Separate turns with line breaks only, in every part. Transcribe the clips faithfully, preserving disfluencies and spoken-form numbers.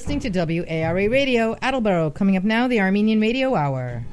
listening to W A R A Radio, Attleboro. Coming up now, the Armenian Radio Hour.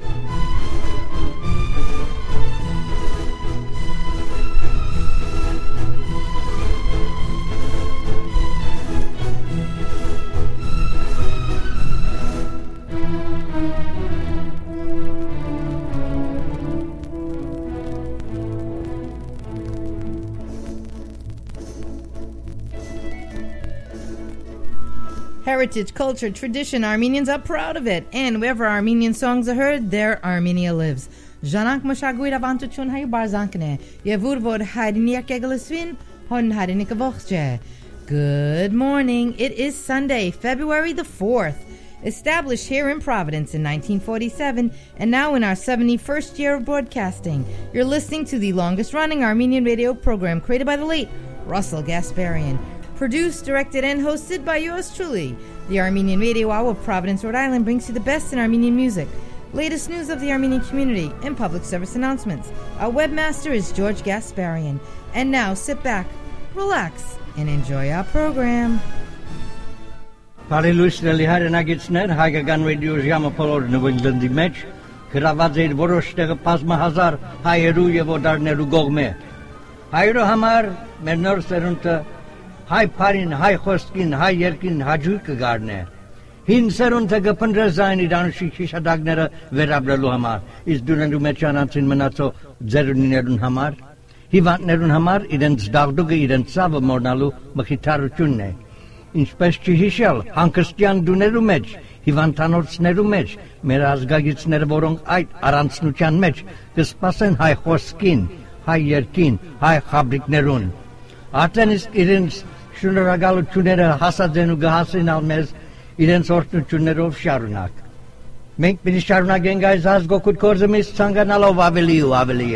Heritage, culture, tradition, Armenians are proud of it. And wherever Armenian songs are heard, there Armenia lives. Janak Moshaguir Avantuchun Hay Barzankne, Yevurvod Haidiniak Egelesvin, Hon Haidinikavoche. Good morning. It is Sunday, February the fourth. Established here in Providence in nineteen forty-seven, and now in our seventy-first year of broadcasting. You're listening to the longest running Armenian radio program created by the late Russell Gasparian. Produced, directed, and hosted by yours truly. The Armenian Radio Hour of Providence, Rhode Island brings you the best in Armenian music, latest news of the Armenian community, and public service announcements. Our webmaster is George Gasparian. And now, sit back, relax, and enjoy our program.
Բարելույսների հայրենագիցներ, հայկական ռադիո ժամը բոլոր նվիրդի մեջ գրաված էր որոշ տեղը բազմահազար հայերու եւ օտարներու կողմէ։ Հայերու համար մեր նոր սերունդը հայ բարին, հայ խոսքին, հայ երկին հաջույքը գարնե։ Հին սերունդը կփնտրեզային իր անուշիկ հիշադակները վերաբրելու համար, իսկ դուրներու մեջ անանցին մնացող ձերունիներուն համար, հիվանդներուն համար իրենց դաղդուկը իրենց ցավը մորնալու մխիթարությունն է։ Ինչպես չհիշել հանգստյան դուներու մեջ, հիվանդանոցներու մեջ, մեր ազգագիցները, որոնք այդ առանցնության մեջ կսպասեն հայ խոսքին, հայ երկին, հայ խաբրիկներուն։ Արդեն իսկ իրենց շնորհակալությունները հասած են ու կհասնեն մեզ իրենց օրհնություններով շարունակ։ Մենք պիտի շարունակենք այս ազգօգուտ գործը մեզ ցանկանալով ավելի ու ավելի։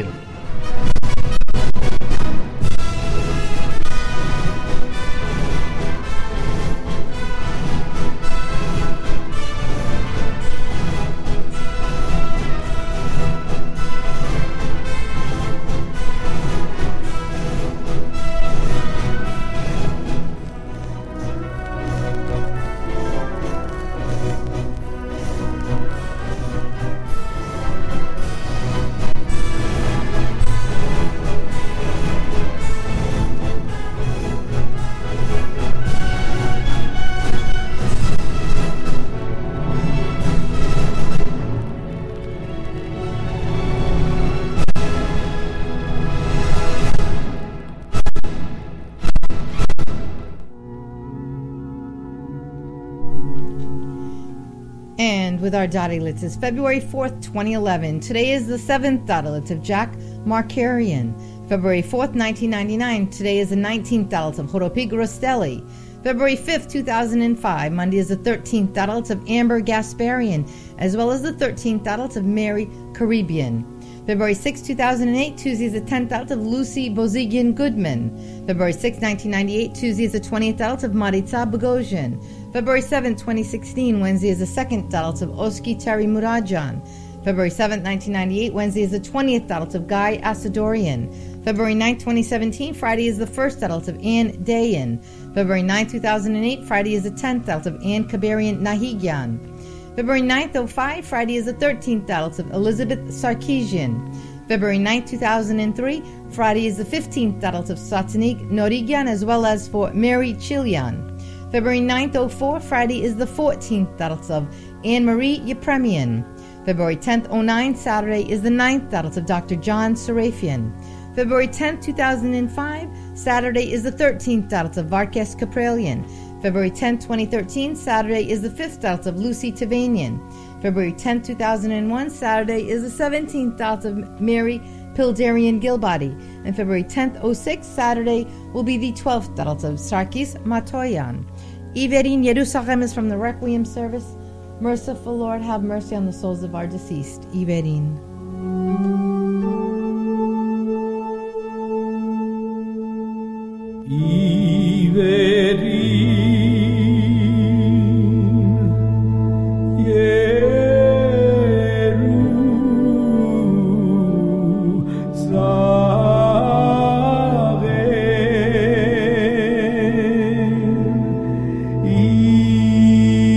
With our Dottilets is February fourth, twenty eleven. Today is the seventh Dottilet of Jack Markarian. February fourth, nineteen ninety-nine. Today is the nineteenth Dottilet of Horopig Rostelli. February fifth, two thousand five. Monday is the thirteenth Dottilet of Amber Gasparian, as well as the thirteenth Dottilet of Mary Caribbean. February sixth, two thousand eight. Tuesday is the tenth Dottilet of Lucy Bozigian Goodman. February sixth, nineteen ninety-eight. Tuesday is the twentieth Dottilet of Maritza Bogosian. February seventh, twenty sixteen, Wednesday is the second Dottilet of Oski Terry Murajan. February seventh, nineteen ninety-eight, Wednesday is the twentieth Dottilet of Guy Asadorian. February ninth, twenty seventeen, Friday is the first Dottilet of Ann Dayan. February ninth, two thousand eight, Friday is the tenth Dottilet of Ann Kabarian Nahigyan. February ninth, oh five, Friday is the thirteenth Dottilet of Elizabeth Sarkeesian. February ninth, two thousand three, Friday is the fifteenth Dottilet of Satanik Norigyan, as well as for Mary Chilian. February ninth, oh four, Friday is the fourteenth Dottilet of Anne-Marie Yepremian. February tenth, oh nine, Saturday is the ninth Dottilet of Doctor John Serafian. February tenth, two thousand five, Saturday is the thirteenth Dottilet of Varkes Kaprelian. February tenth, twenty thirteen, Saturday is the fifth Dottilet of Lucy Tavanian. February tenth, two thousand one, Saturday is the seventeenth Dottilet of Mary Pildarian Gilbody. And February tenth, oh six, Saturday will be the twelfth Dottilet of Sarkis Matoyan. Iverin Yerusachem is from the Requiem service. Merciful Lord, have mercy on the souls of our deceased. Iverin.
Iverin. Yeru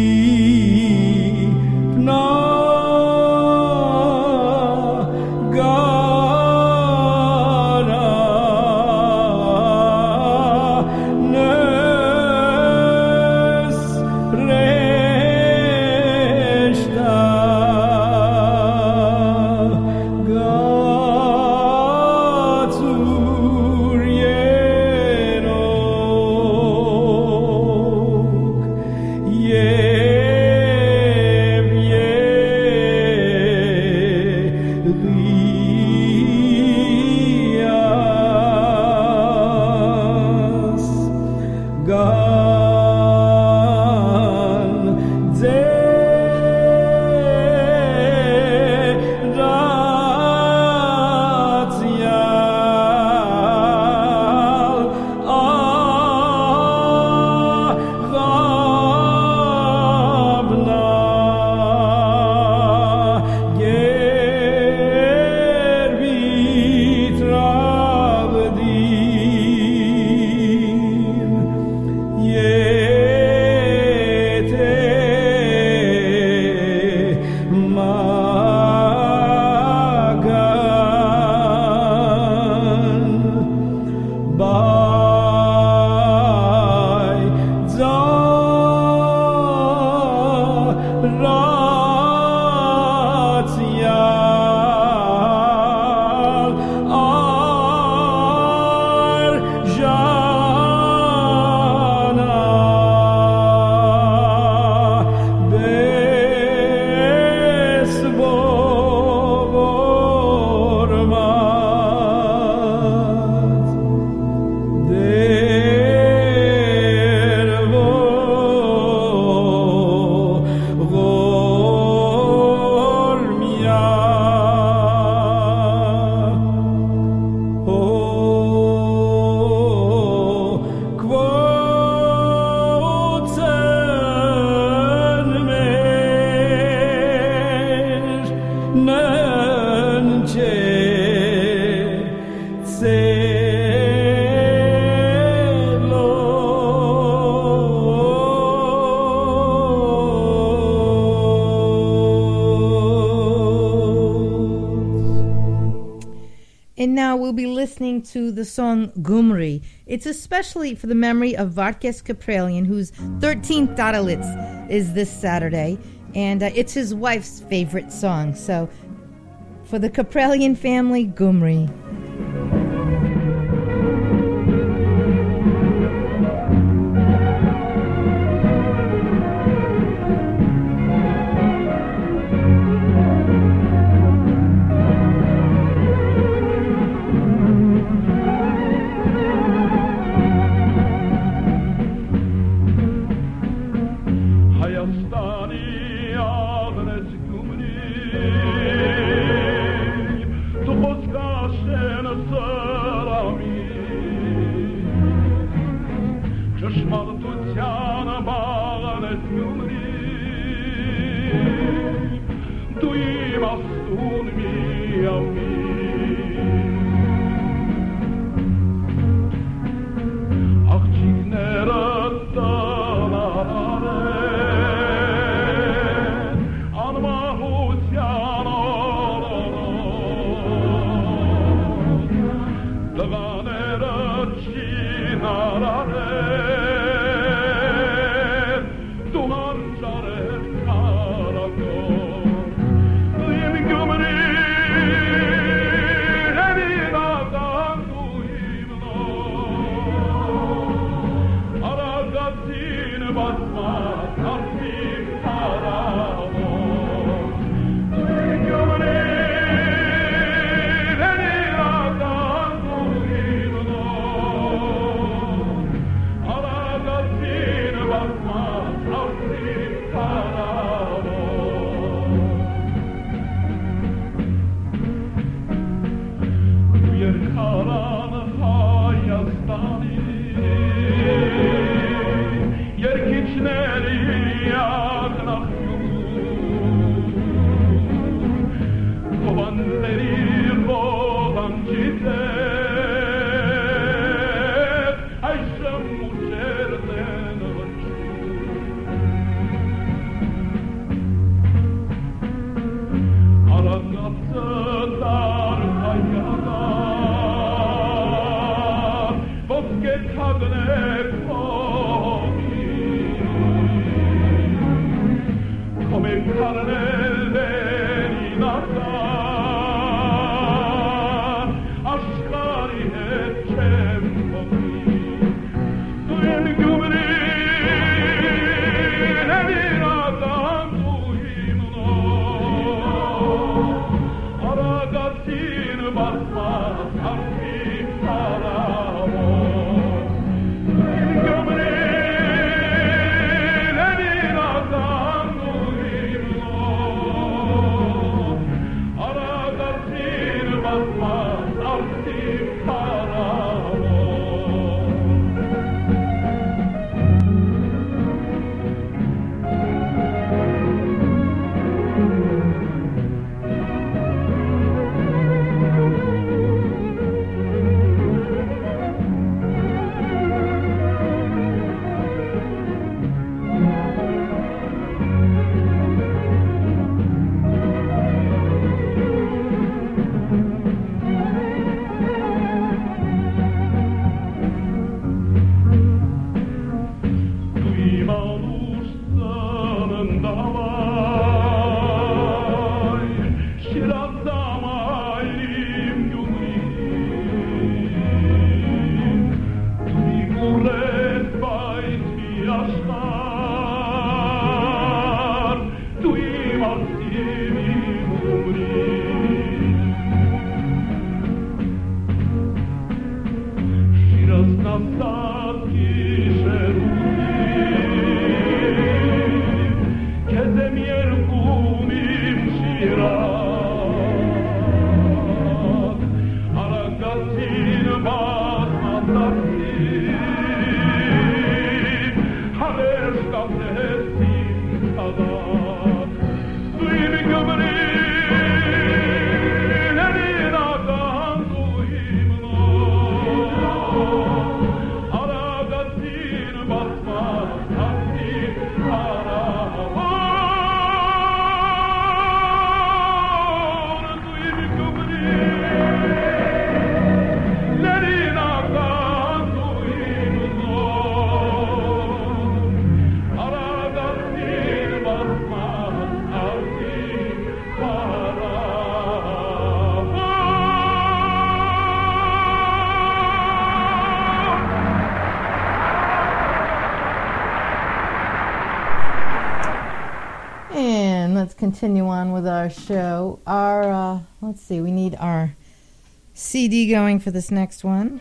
And now we'll be listening to the song Gumri. It's especially for the memory of Varkes Kaprelian, whose thirteenth Dadalitz is this Saturday. And uh, it's his wife's favorite song. So for the Kaprelian family, Gumri.
Oh
let's continue on with our show. Our, uh, let's see, we need our C D going for this next one.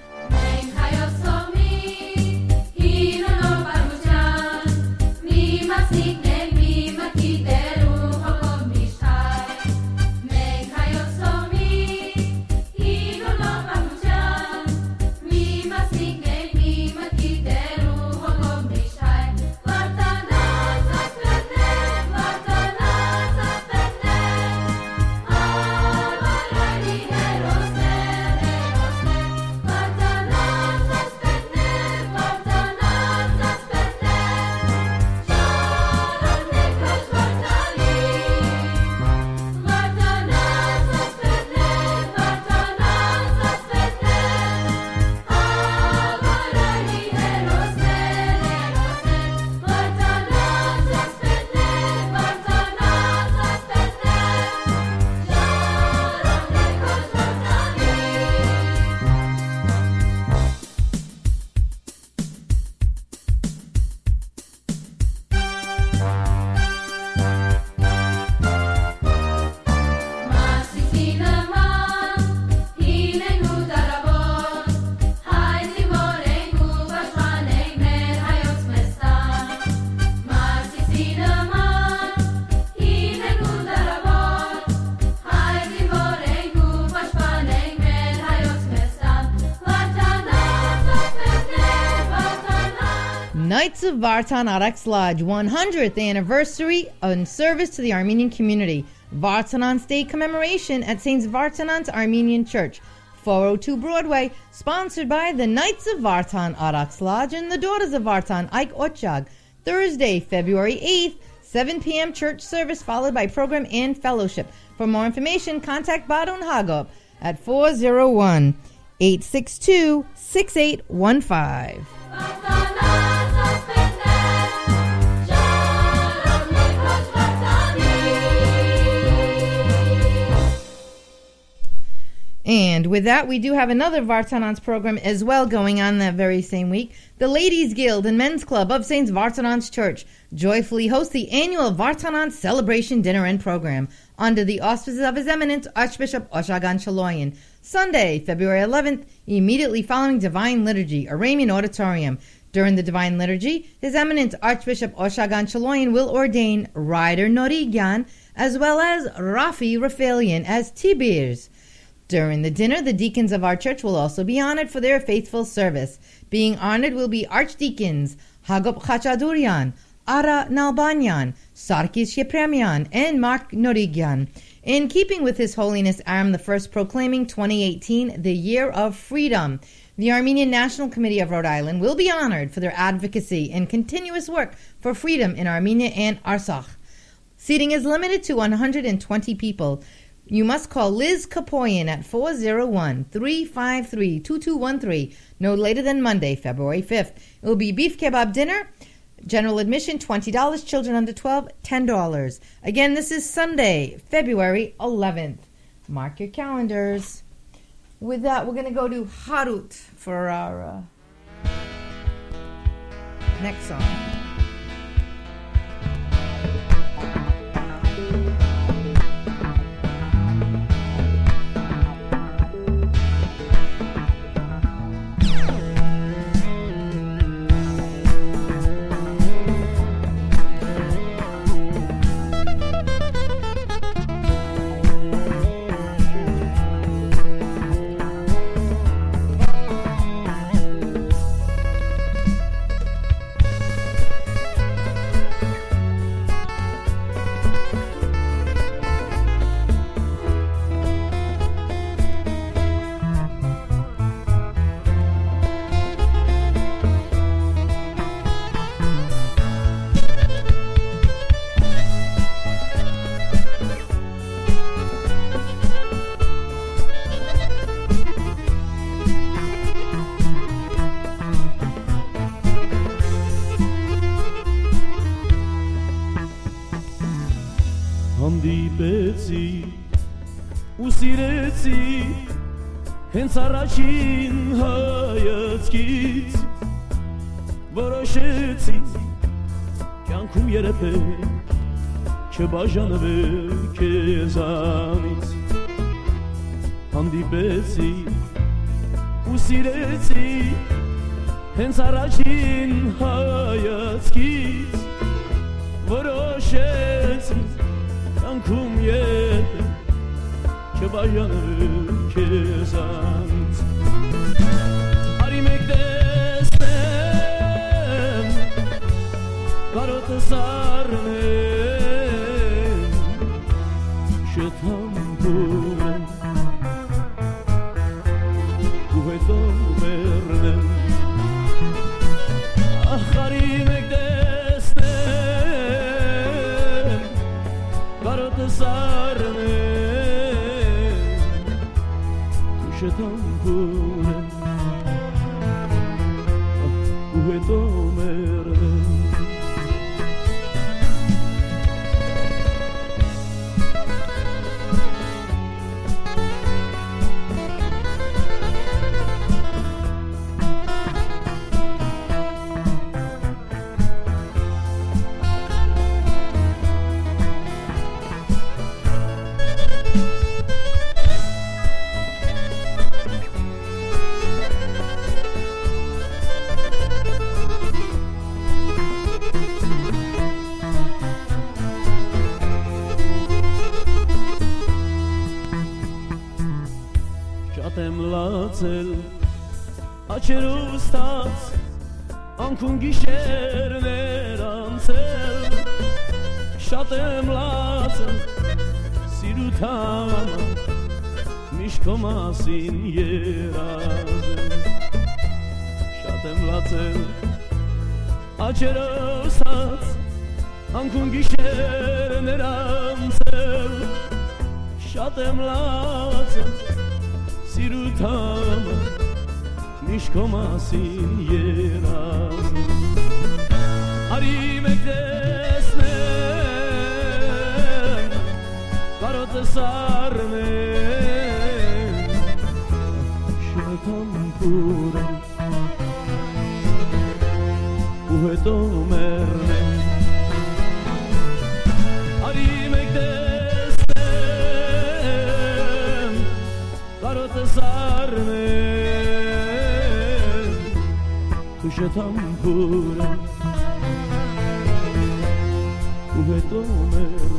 Knights of Vartan Araks Lodge one hundredth anniversary in service to the Armenian community. Vartanants Day commemoration at Saint Vartanants Armenian Church, four oh two Broadway, sponsored by the Knights of Vartan Araks Lodge and the Daughters of Vartan Ike Ochag. Thursday, February eighth, seven p.m. church service followed by program and fellowship. For more information, contact Badun Hagop at four oh one, eight six two, six eight one five. And with that, we do have another Vartanants program as well going on that very same week. The Ladies Guild and Men's Club of Saint Vartanants Church joyfully host the annual Vartanants Celebration Dinner and Program under the auspices of His Eminence Archbishop Oshagan Shaloyan. Sunday, February eleventh, immediately following Divine Liturgy, Aramean Auditorium. During the Divine Liturgy, His Eminence Archbishop Oshagan Shaloyan will ordain Ryder Norigyan as well as Rafi Rafaelian as Tibirs. During the dinner, the deacons of our church will also be honored for their faithful service. Being honored will be Archdeacons Hagop Khachadurian, Ara Nalbanyan, Sarkis Yepremian, and Mark Norigyan. In keeping with His Holiness Aram the First proclaiming twenty eighteen the Year of Freedom, the Armenian National Committee of Rhode Island will be honored for their advocacy and continuous work for freedom in Armenia and Artsakh. Seating is limited to one hundred twenty people. You must call Liz Kapoyan at four oh one, three five three, two two one three, no later than Monday, February fifth. It will be beef kebab dinner, general admission twenty dollars, children under twelve, ten dollars. Again, this is Sunday, February eleventh. Mark your calendars. With that, we're going to go to Harut for our uh, next song.
Հենց առաջին հայացքից որոշեցի կյանքում երբեք Չբաժանվե քեզանից հանդիպեցի ու սիրեցի հենց առաջին հայացքից որոշեցի կյանքում ետը չբաժանվե քեզանից արի մեկ տեսնեմ կարոտս առնեմ շթամբուրեմ ու հետո մեռնեմ ախ արի մեկ տեսնեմ կարոտս առնեմ ու շթամբուրեմ ու հետո մեռնեմ Աչերով ստաց անքուն գիշերներ անցել շատ եմ լացել սիրուտ համար միշտ քո մասին երազել շատ եմ լացել աչերով ստաց անքուն գիշերներ անցել շատ եմ լացել սիրուտ համար միշտ քո մասին երազել արի մեկ տեսնեմ կարոտս առնեմ շթամբուրեմ ու հետո մեռնեմ արի մեկ տեսնեմ կարոտս առնեմ շթամբուրեմ ու հետո մեռնեմ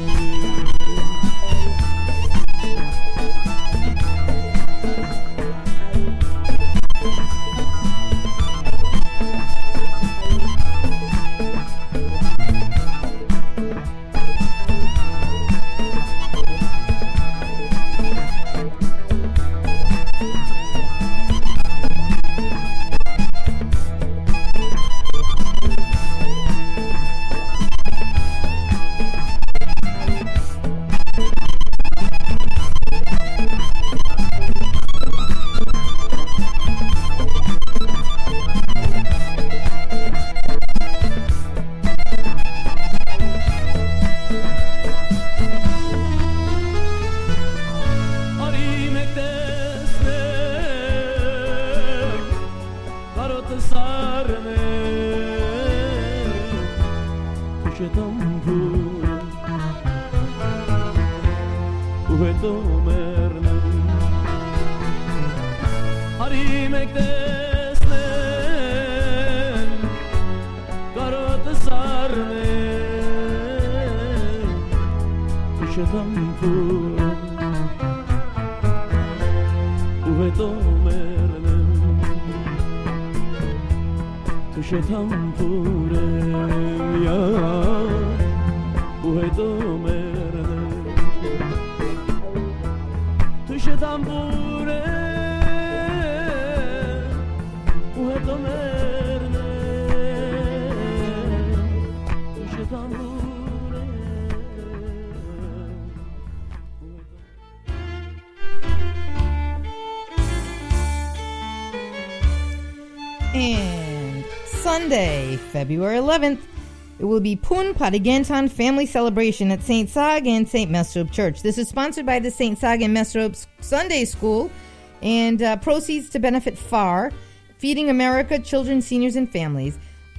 And Sunday, February eleventh, it will be Pun Padigantan Family Celebration at Saint Sag and Saint Mesrob Church. This is sponsored by the Saint Sag and Mesrob Sunday School, and uh, proceeds to benefit F A R, Feeding America, Children, Seniors, and Families.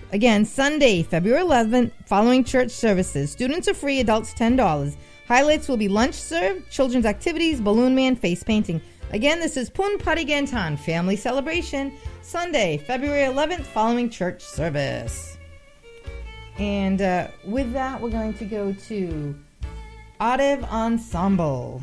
Again, Sunday, February eleventh, following church services. Students are free, adults ten dollars. Highlights will be lunch served, children's activities, balloon man, face painting. Again, this is Pun Parigentan, family celebration, Sunday, February eleventh, following church service. And uh, with that, we're going to go to Adev Ensemble.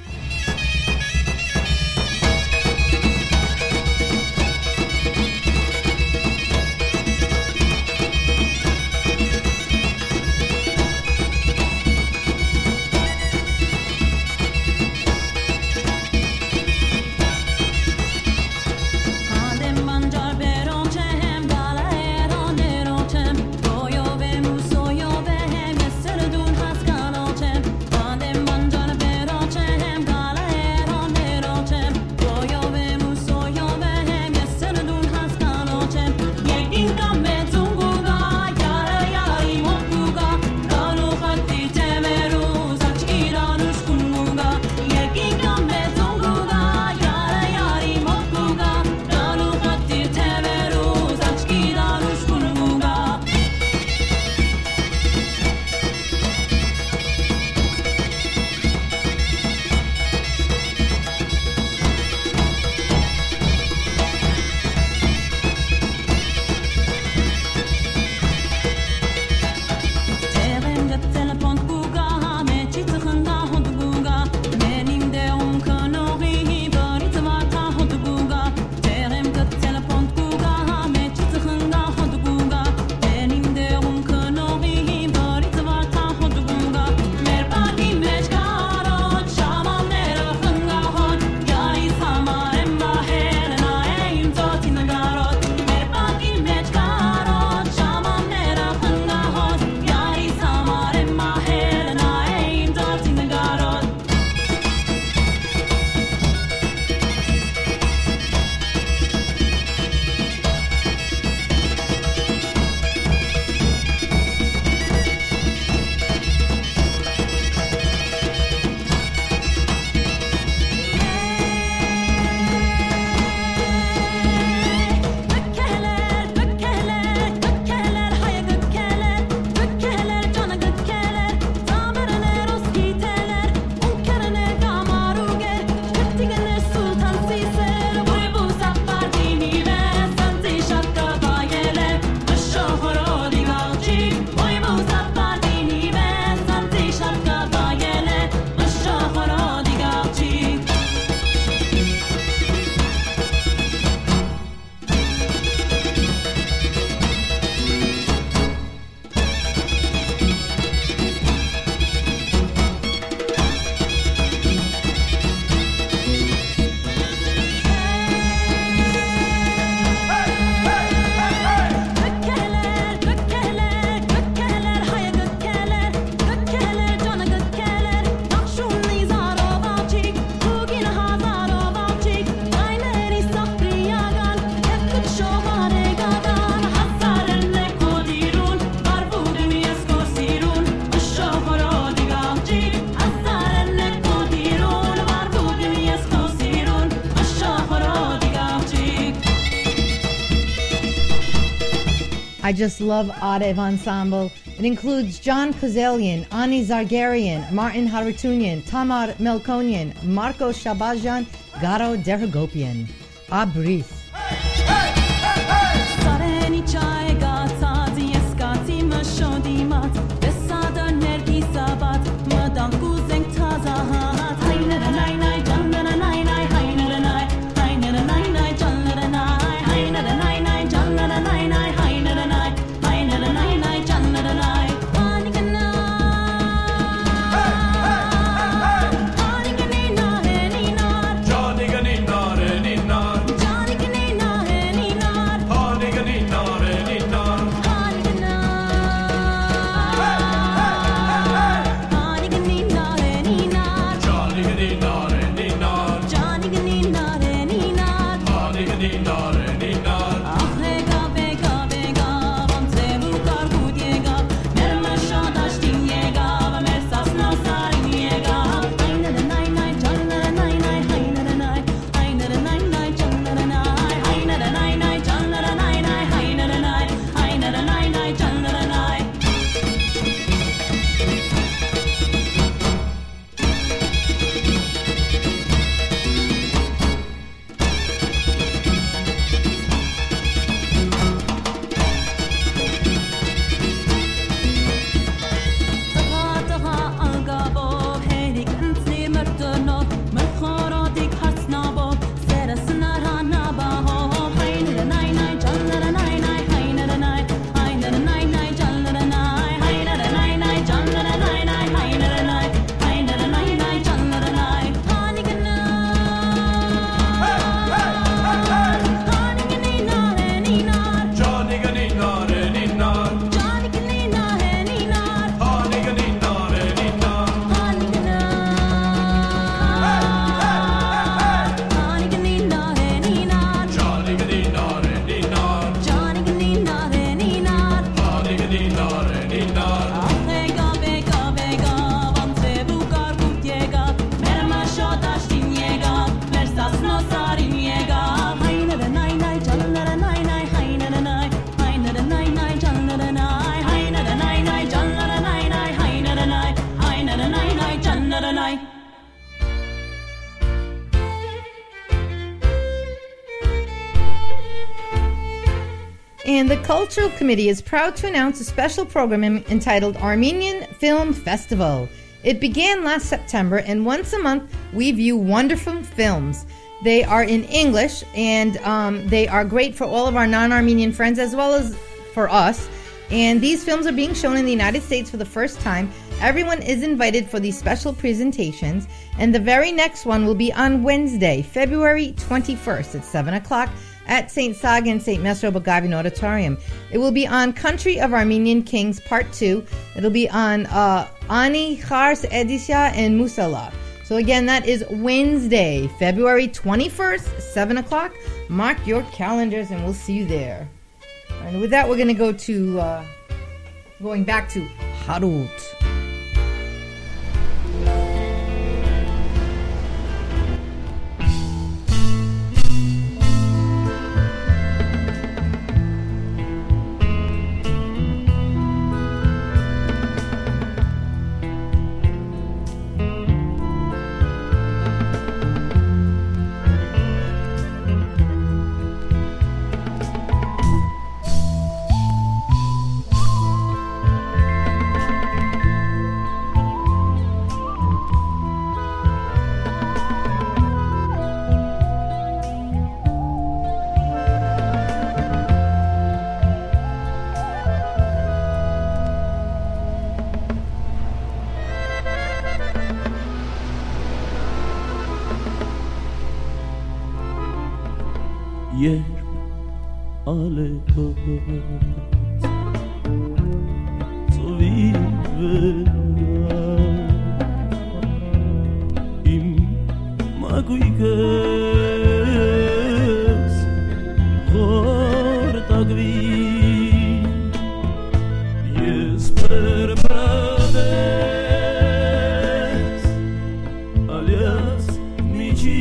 I just love Adev Ensemble. It includes John Kozelian, Ani Zargarian, Martin Haratunian, Tamar Melkonian, Marco Shabajan, Garo Derhagopian. Abris.
Johnny
and the Cultural Committee is proud to announce a special program entitled Armenian Film Festival. It began last September, and once a month we view wonderful films. They are in English, and um, they are great for all of our non-Armenian friends as well as for us. And these films are being shown in the United States for the first time. Everyone is invited for these special presentations, and the very next one will be on Wednesday, February twenty-first at seven o'clock at Saint Sag and Saint Mesro Bagavin Auditorium. It will be on Country of Armenian Kings Part two. It'll be on uh, Ani, Khars, Edisha, and Musala. So again, that is Wednesday, February twenty-first, seven o'clock. Mark your calendars and we'll see you there. And with that, we're going to go to, uh, going back to Harut.
Երբ ալեքոց ծովի վերա իմ մագույկս խորտագվի ես պրպրադես ալյաս միջի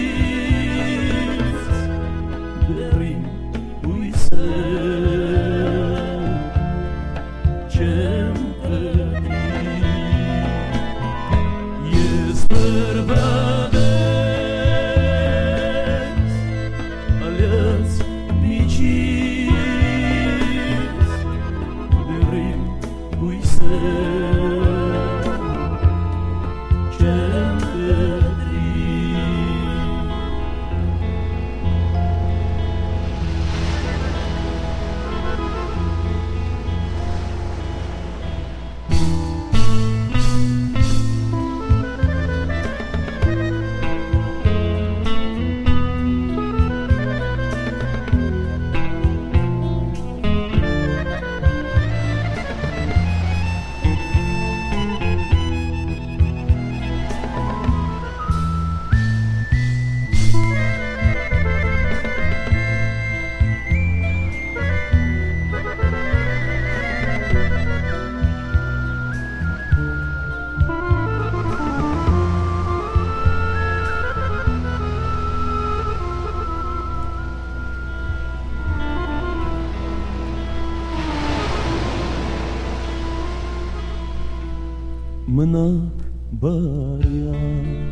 մնաք բարյան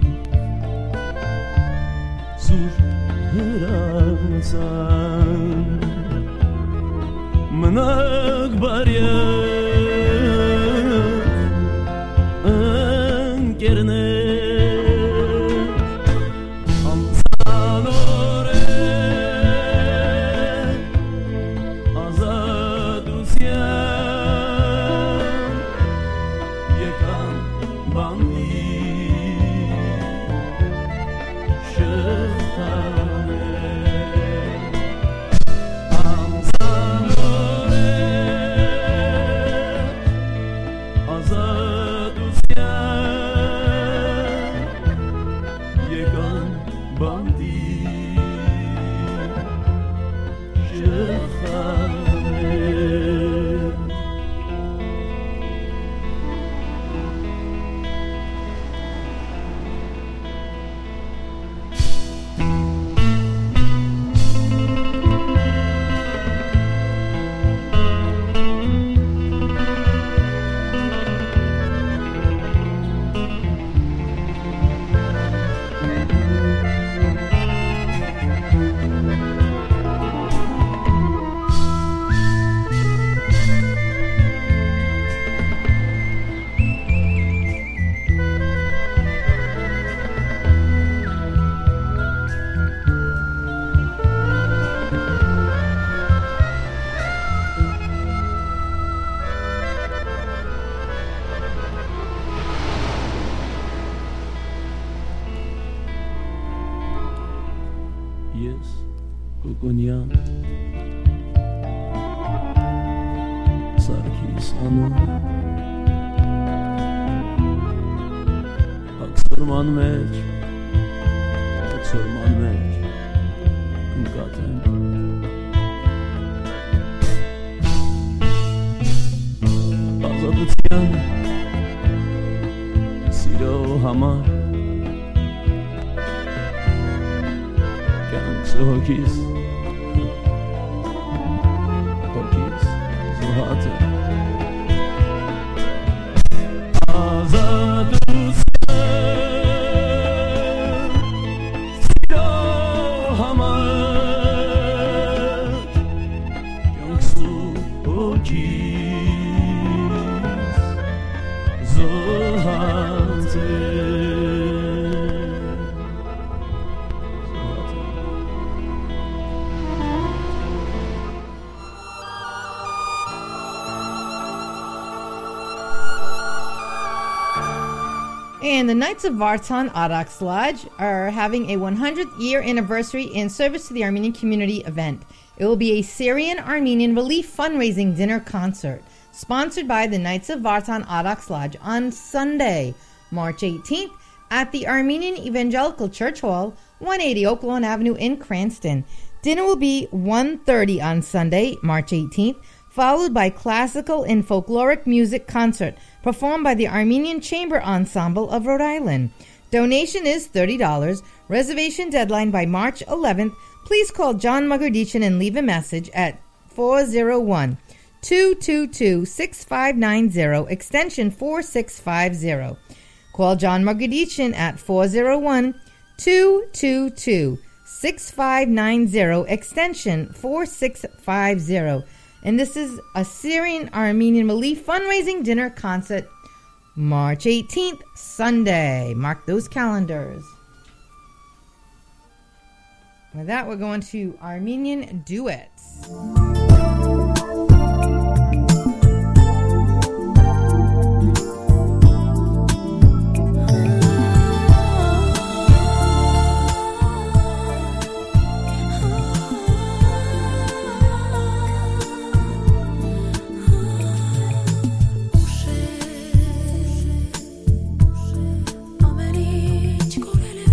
սուր հրանցան մնաք բարյան ընկերներ ամսանորեն ազատության եկան բանդի շղթաներ ամսանորեն ազատության եկան բանդի շղթաներ Kukunia Sarkis Anu Aksurman meç Aksurman meç Kumkaten Azadutyan Siro hamar Hokis Hokis Zuhate Azadusya Siro hamar Yangsu Hokis Zuhate
And the Knights of Vartan Araks Lodge are having a one hundredth year anniversary in service to the Armenian community event. It will be a Syrian Armenian relief fundraising dinner concert sponsored by the Knights of Vartan Araks Lodge on Sunday, March eighteenth at the Armenian Evangelical Church Hall, one eighty Oak Lawn Avenue in Cranston. Dinner will be one thirty on Sunday, March eighteenth, followed by classical and folkloric music concert performed by the Armenian Chamber Ensemble of Rhode Island. Donation is thirty dollars. Reservation deadline by March eleventh. Please call John Mugardichan and leave a message at four oh one, two two two, six five nine zero, extension four six five zero. Call John Mugardichan at four oh one, two two two, six five nine zero, extension four six five zero. And this is a Syrian Armenian relief fundraising dinner concert, March eighteenth, Sunday. Mark those calendars. With that, we're going to Armenian duets.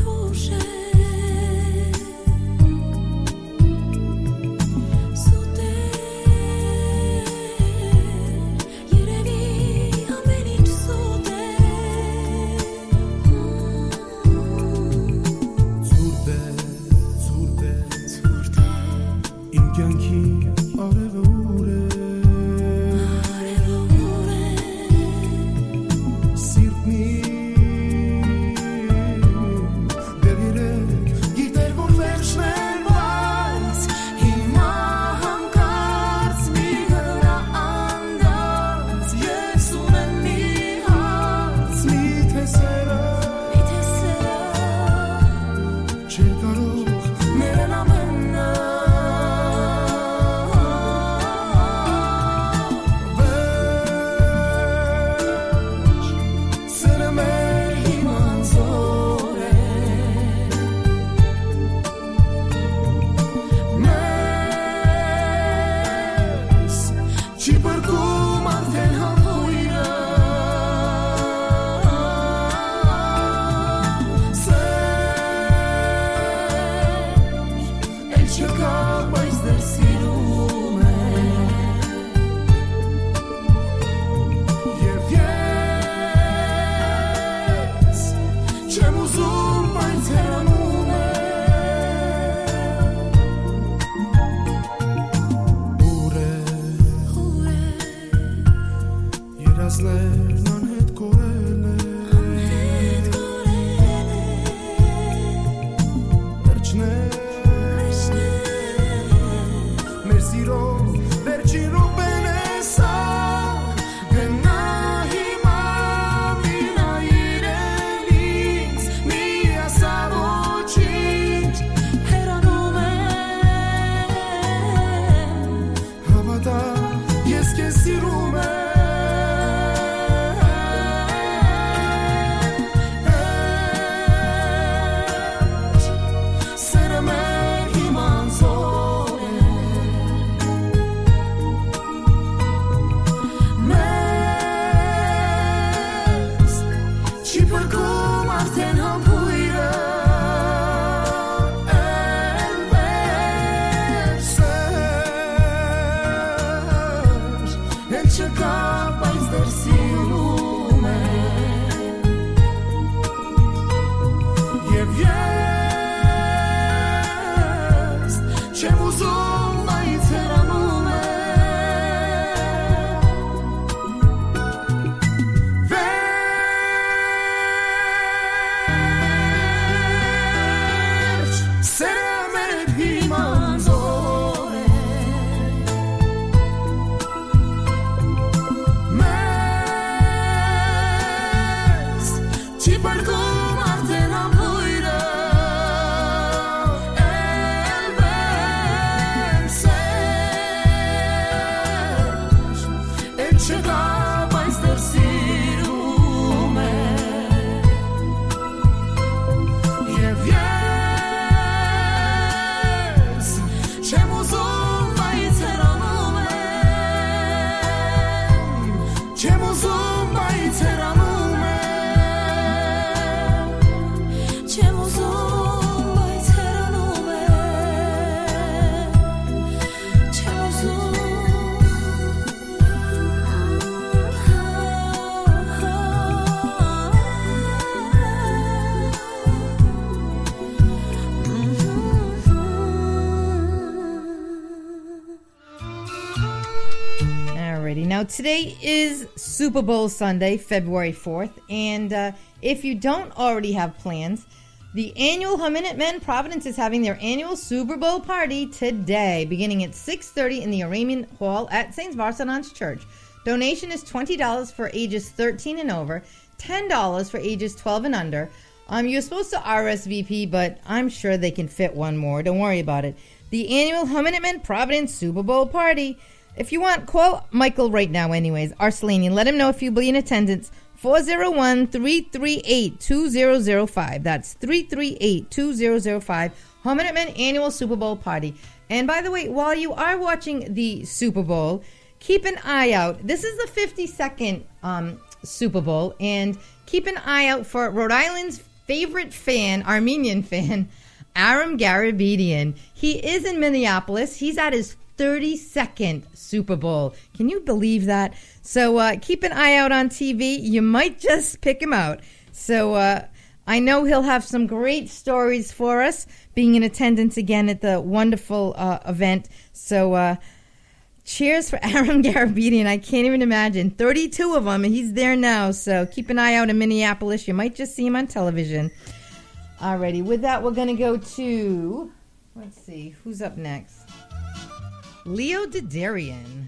So Ci pargum ardena poira El verses El chega mais der sirume Je vies Čemu zumba i ceranume Čemu zumba i ceranume Čemu zumba i ceranume Čemu
Alrighty, now today is Super Bowl Sunday, February fourth, and uh, if you don't already have plans, the annual Minute Men Providence is having their annual Super Bowl party today, beginning at six thirty in the Aramean Hall at Saint Barsanans Church. Donation is twenty dollars for ages thirteen and over, ten dollars for ages twelve and under. Um, you're supposed to R S V P, but I'm sure they can fit one more. Don't worry about it. The annual Minute Men Providence Super Bowl party. If you want, call Michael right now anyways, Arcelanian. Let him know if you'll be in attendance. four oh one, three three eight, two zero zero five. That's three three eight, two zero zero five. Home Minute Men Annual Super Bowl Party. And by the way, while you are watching the Super Bowl, keep an eye out. This is the fifty-second um, Super Bowl. And keep an eye out for Rhode Island's favorite fan, Armenian fan, Aram Garabedian. He is in Minneapolis. He's at his thirty-second Super Bowl. Can you believe that? So uh, keep an eye out on T V. You might just pick him out. So uh, I know he'll have some great stories for us, being in attendance again at the wonderful uh, event. So uh, cheers for Aram Garabedian. I can't even imagine. thirty-two of them, and he's there now. So keep an eye out in Minneapolis. You might just see him on television. Alrighty, with that, we're going to go to, let's see, who's up next? Leo Didarian.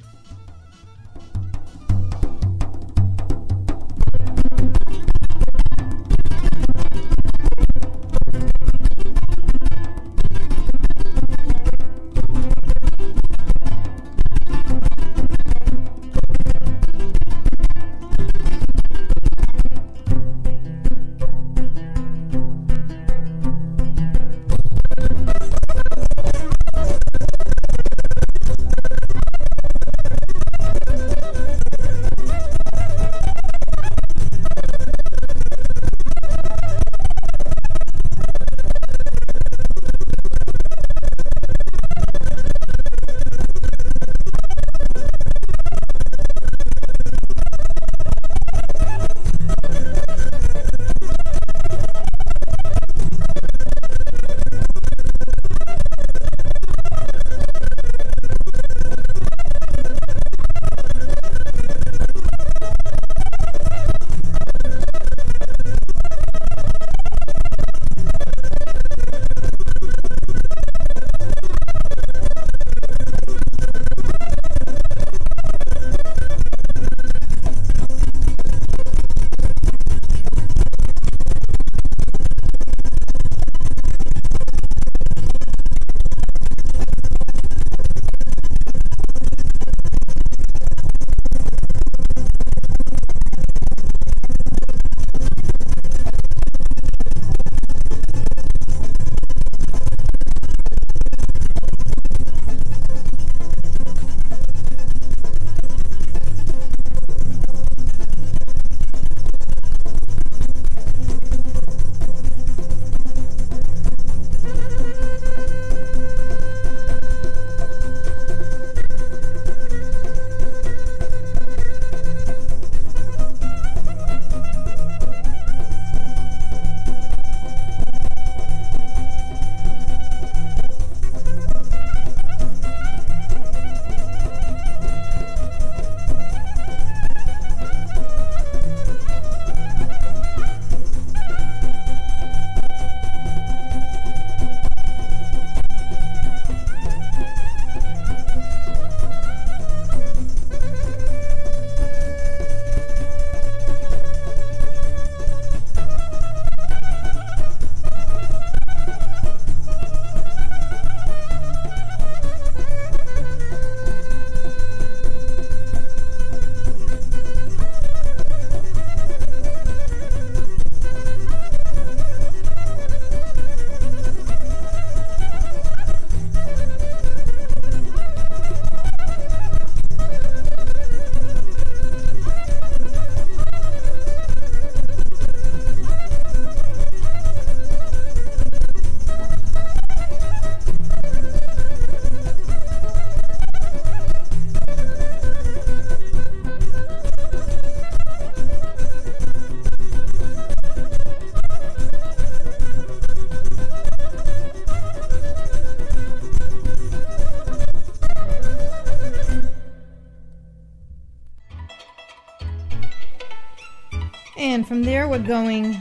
And from there, we're going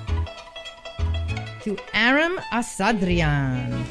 to Aram Asadrian.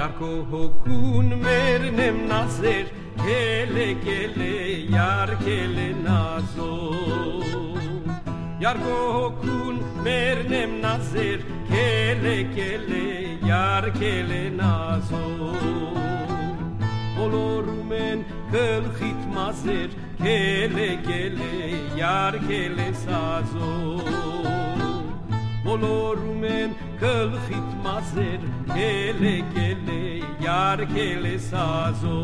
Yarko hokun mernem nazer kele kele yar kele nazo Yarko hokun mernem nazer kele kele yar kele nazo Olorumen kel khit mazer kele kele yar kele sazo Olorumen kel khit mazer kele kele yar kele sazo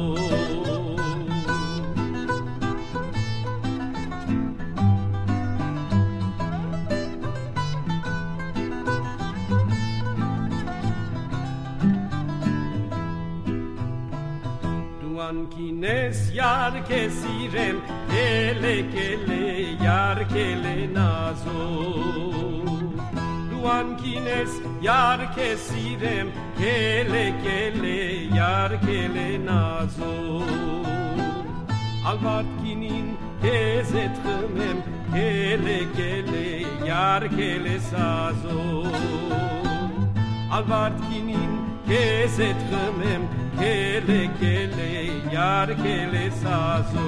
Duan kines yar kesirem kele kele yar kele nazo Duan kines yar kesirem kele kele yar kele nazo Alvat kinin kezet khmem kele kele yar kele sazo Alvat kinin kezet khmem kele kele yar kele sazo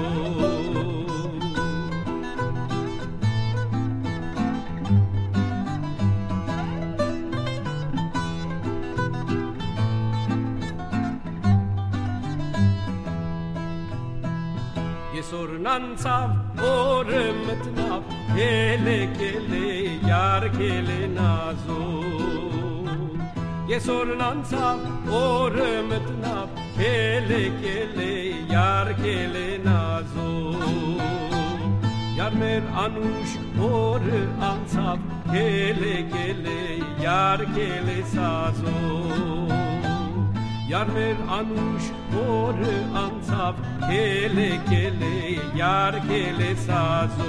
Yesornansav oremtnav kele kele yar kele nazo Yesornansav oremtnav kele kele yar kele nazo Yarmer anush or ansav kele kele yar kele sazo Yarmer anush or ansav kele kele yar kele sazo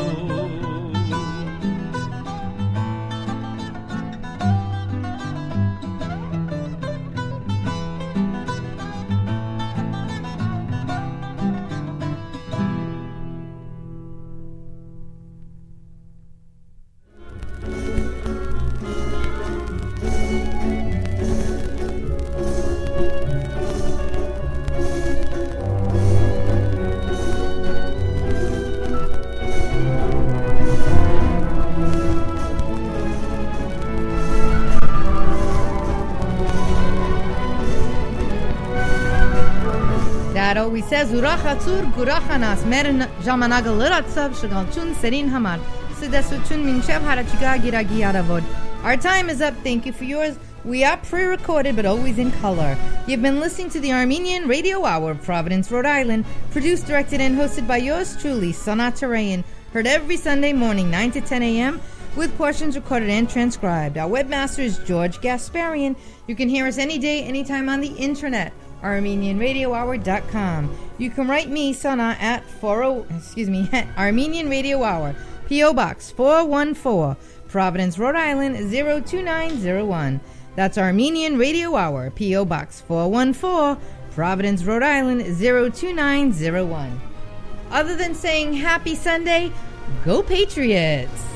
Dad always says, Urach atzur, gurach anas, mer jamanaga liratzav, shagalchun serin hamar, sidesutun minchev harachiga giragi aravod. Our time is up. Thank you for yours. We are pre-recorded, but always in color. You've been listening to the Armenian Radio Hour of Providence, Rhode Island, produced, directed, and hosted by yours truly, Sana Tarayan, heard every Sunday morning, nine to ten a.m., with portions recorded and transcribed. Our webmaster is George Gasparian. You can hear us any day, anytime on the internet. Armenian Radio Hour dot com. You can write me, Sana, at forty, excuse me, at Armenian Radio Hour, P O Box four one four, Providence, Rhode Island zero two nine zero one. That's Armenian Radio Hour, P O Box four one four, Providence, Rhode Island zero two nine zero one. Other than saying Happy Sunday, go Patriots!